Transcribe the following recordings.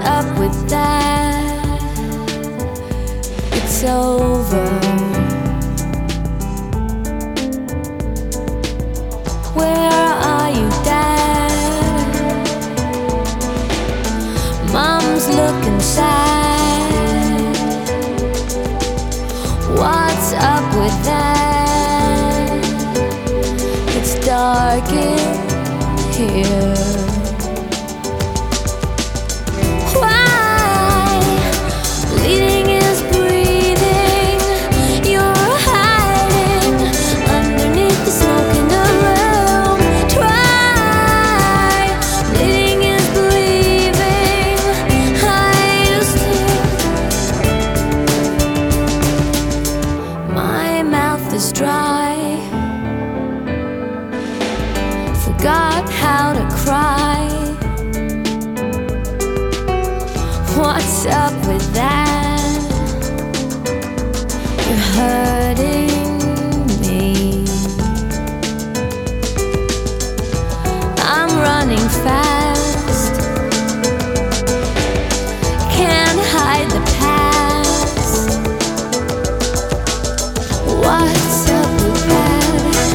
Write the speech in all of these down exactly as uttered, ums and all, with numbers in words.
up with that? It's over. Where are you, Dad? Mom's looking sad. What's up with that? It's dark in here. Why? Bleeding is breathing. You're hiding underneath the smoke in the room. Try. Bleeding is believing. I used to. My mouth is dry. Forgot how to cry. What's up with that? You're hurting me. I'm running fast. Can't hide the past. What's up with that?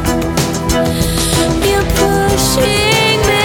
You're pushing me.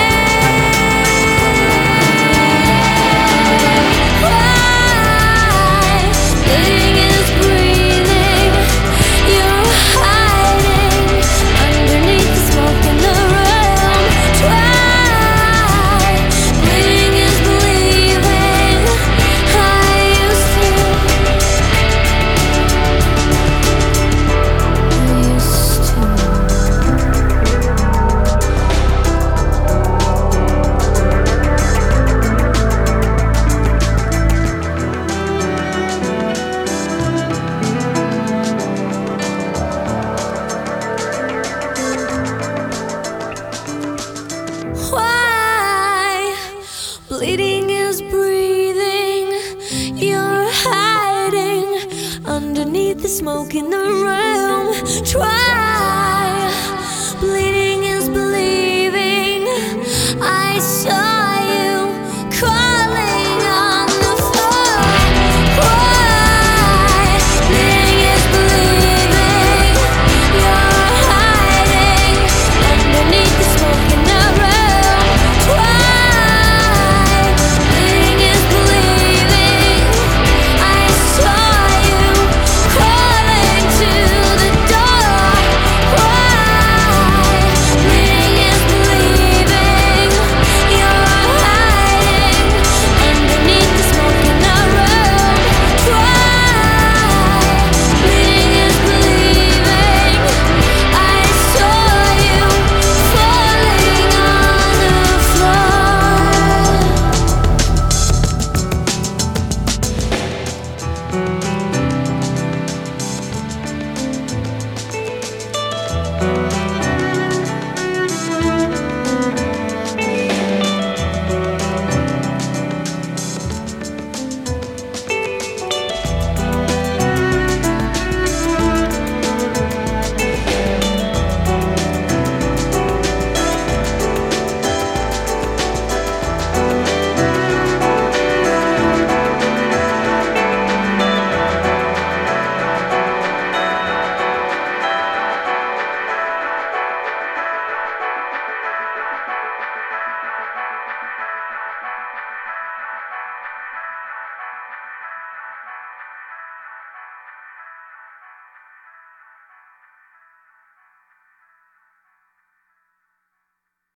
Why? Bleeding is breathing. You're hiding underneath the smoke in the room.